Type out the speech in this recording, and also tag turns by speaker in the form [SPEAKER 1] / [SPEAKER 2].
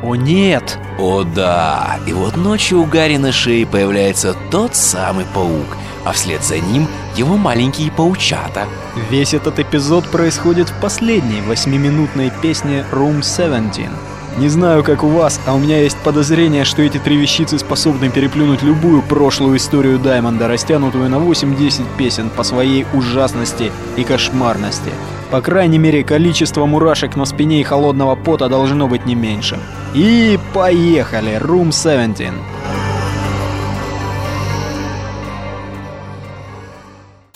[SPEAKER 1] О нет!
[SPEAKER 2] О да! И вот ночью у Гарри на шее появляется тот самый паук, а вслед за ним его маленькие паучата.
[SPEAKER 1] Весь этот эпизод происходит в последней 8-минутной песне Room 17. Не знаю, как у вас, а у меня есть подозрение, что эти три вещицы способны переплюнуть любую прошлую историю Даймонда, растянутую на 8-10 песен по своей ужасности и кошмарности. По крайней мере, количество мурашек на спине и холодного пота должно быть не меньше. И поехали! Room 17.